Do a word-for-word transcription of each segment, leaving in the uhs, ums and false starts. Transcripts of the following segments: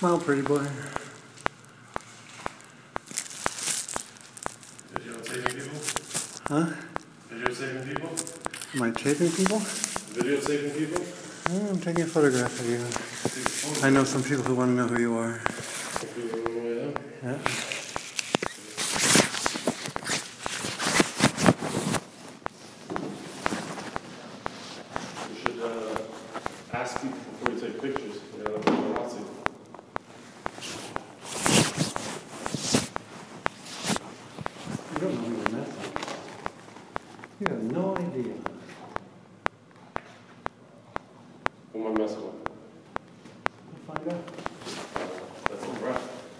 Smile, pretty boy. Videotaping people? Huh? Videotaping people? Am I taping people? Videotaping people? Oh, I'm taking a photograph of you. I know some people who want to know who you are. Yeah. You should uh, ask people before you take pictures. You know, paparazzi. You don't know who you're messing. You have no idea. Who am I messing with? We'll find out. That's a rap.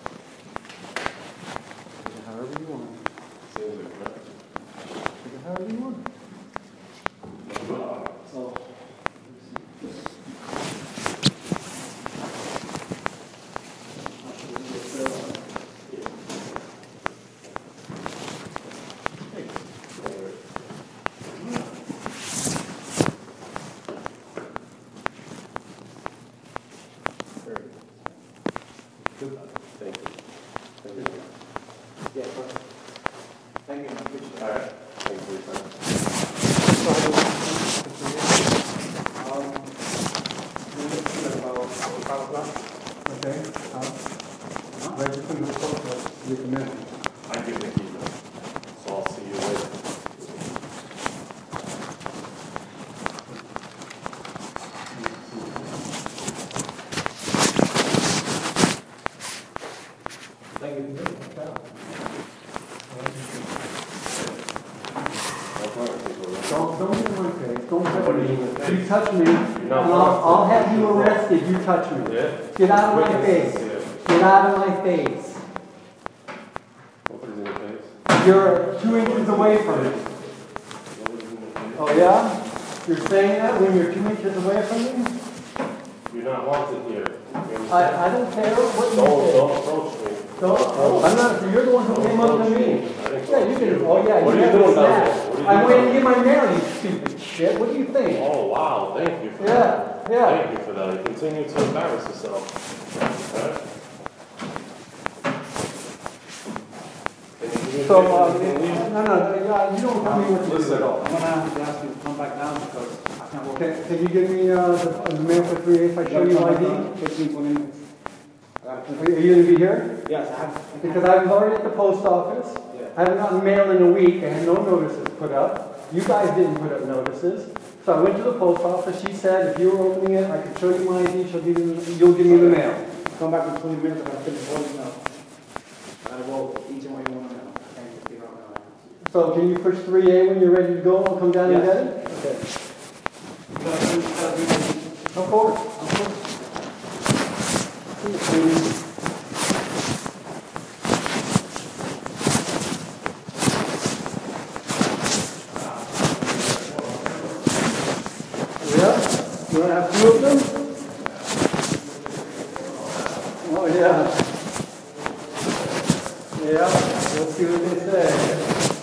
Take it however you want. Seems like a rap. Take it however you want. So, Thank you. Thank you. yeah, perfect. Thank you. I appreciate it. All right. Thank you for your time. Um, okay. Um, right between the photo, you come in. I give the key. So I'll see you later. Thank you. Don't, don't get in my face. Don't touch What do me. you mean? You touch me, and not I'll, I'll have you arrested. You touch me. Yeah? Get out of my face. Witnesses, Get out of my face. Nobody's in your face. You're two inches away from me. Nobody's in your face. Oh yeah? You're saying that when you're two inches away from me? You're not wanted here. You I, understand? I don't care what you Don't, say. don't approach me. Don't, oh, I'm not, you're the one who came up to me. I didn't Yeah, you can, oh yeah, What you are you have doing a down snack. there? What are you I'm doing waiting to down get my mail, you stupid shit. What do you think? Oh, wow. Thank you for that. Yeah, yeah. Thank you for that. You continue to embarrass yourself. Alright? Can you give me a So, picture? uh, You can leave. no, no, no, yeah, you don't tell me what to do Listen. at all. I'm gonna have to ask you to come back down because I can't walk. Can, can you give me, uh, the, the mail for three A if I show you my I D? Fifteen, twenty minutes. I gotta- Are you gonna be here? Yes, I have. Because I was already at the post office. Yeah. I haven't gotten mail in a week. I had no notices put up. You guys didn't put up notices. So I went to the post office. She said if you were opening it, I could show you my I D. She'll give you, you'll give me the mail. Come back in twenty minutes. I gotta finish all this now. I gotta go each and one you want now. I can't just give out now. So can you push three A when you're ready to go? I'll come down and Yes. get it? Okay. You gotta do- you gotta do- Of course, of course. Yeah? You want to have two of them? Oh, yeah. Yeah, let's see what they say.